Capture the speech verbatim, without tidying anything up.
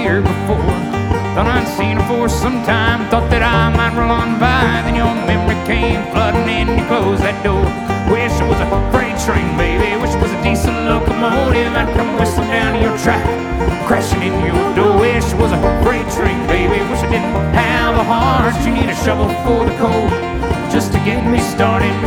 here before. Thought I'd seen her for some time, thought that I might roll on by. Then your memory came flooding in, you closed that door. Wish it was a freight train, baby. Wish it was a diesel locomotive. I'd come whistling down to your track, crashing in your door. Wish it was a freight train, baby. Wish I didn't have a heart. You need a shovel for the cold, just to get me started.